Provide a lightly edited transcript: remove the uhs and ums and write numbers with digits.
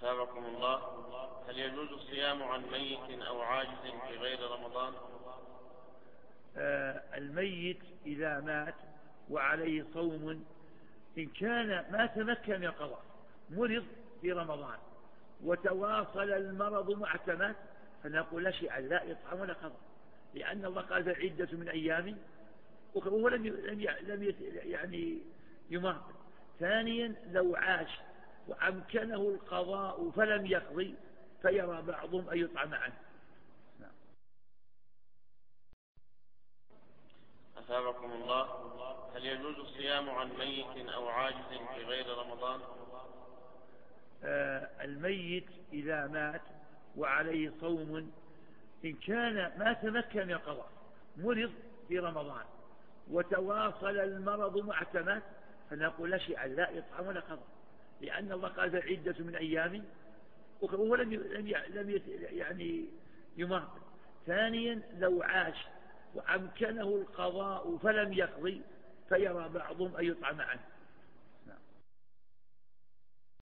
أثابكم الله. هل يجوز الصيام عن ميت أو عاجز في غير رمضان؟ الميت إذا مات وعليه صوم، إن كان ما تمكن من القضاء، مرض في رمضان وتواصل المرض مع اعتماد، فنقول لا شيء، لا إطعام ولا قضاء، لأن الله قال عدة من أيام وهو لم يماطل. ثانيا لو عاش وأمكنه القضاء فلم يقضي فيرى بعضهم أن يطعم عنه. أثابكم الله. هل يجوز الصيام عن ميت أو عاجز في غير رمضان؟ الميت إذا مات وعليه صوم، إن كان ما تمكن من القضاء، مرض في رمضان وتواصل المرض مع اعتماد، فنقول لا شيء، لا إطعام ولا قضاء، لأن الله قال عدة من أيام وهو لم يماطل. ثانيا لو عاش وأمكنه القضاء فلم يقضي فيرى بعضهم أن يطعم عنه.